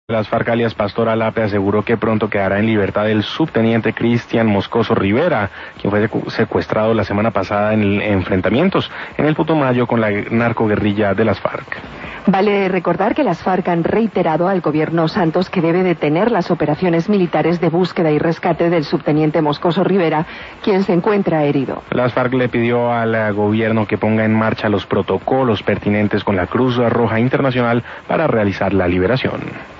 Las FARC alias Pastor Alape aseguró que pronto quedará en libertad el subteniente Cristian Moscoso Rivera, quien fue secuestrado la semana pasada en enfrentamientos en el Putumayo con la narcoguerrilla de las FARC. Vale recordar que las FARC han reiterado al gobierno Santos que debe detener las operaciones militares de búsqueda y rescate del subteniente Moscoso Rivera, quien se encuentra herido. Las FARC le pidió al gobierno que ponga en marcha los protocolos pertinentes con la Cruz Roja Internacional para realizar la liberación.